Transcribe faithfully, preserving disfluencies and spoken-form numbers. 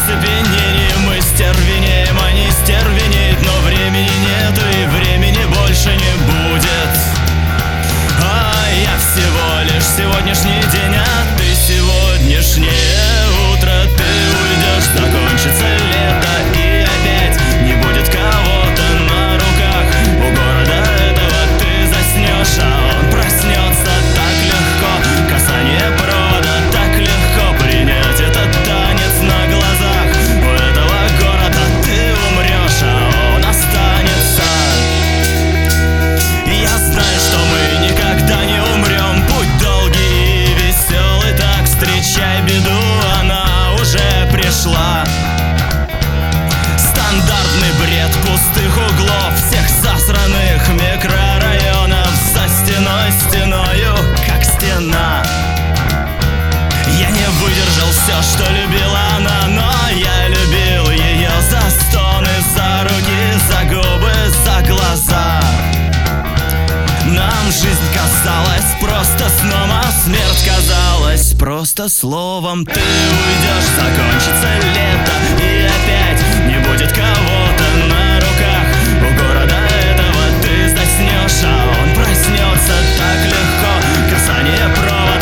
оцепенении мы стервенеем, а не стервенеет. Но времени нету и времени больше не будет. А я всего лишь сегодняшний день, а ты сегодняшнее утро. Ты уйдешь, закончится лето, и опять не будет кого-то на руках. У города этого ты заснешь, а он проснется так легко. Касание провода так легко, принять этот танец на глазах. У этого города ты умрешь, а он останется. Я знаю, что мы никогда не умрем. Путь долгий и веселый, так встречай беду, она уже пришла. Стандартный бред пустых углов всех засранных микрорайонов за стеной, стеною, как стена. Я не выдержал все, что любила она, но я любил ее за стоны, за руки, за губы, за глаза. Нам жизнь казалась просто сном, а смерть казалась просто словом. Ты уйдешь, закончится лето, и опять не будет кого-то на руках. У города этого ты заснешь, а он проснется так легко. Касание провода